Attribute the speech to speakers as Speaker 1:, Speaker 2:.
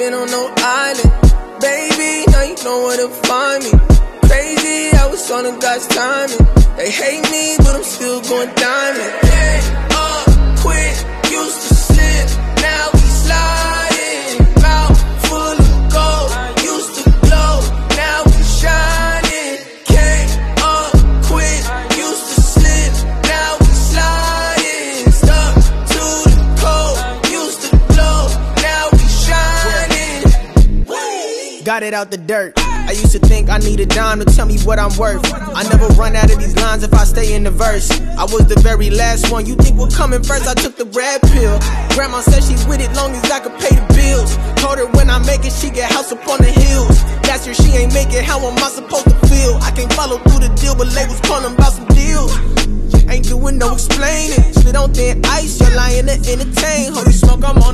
Speaker 1: been on no island. Baby, now you know where to find me. Crazy, I was on a God's timing. They hate me, but I'm still going diamond. Get up, quit, used to slip, now we sliding. Mouth full of gold, used to glow, now we shining. Came up, quit, used to slip, now we sliding. Stuck to the cold, used to glow, now we shining. Got it out the dirt. I used to think I need a dime to tell me what I'm worth. I never run out of these lines if I stay in the verse. I was the very last one you think would come in first. I took the red pill. Grandma said she's with it long as I could pay the bills. Told her when I make it, she get house up on the hills. That's her, she ain't make it, how am I supposed to feel? I can't follow through the deal, but labels calling about some deals. Ain't doing no explaining. Spit on thin ice, you're lying to entertain. Holy smoke, I'm on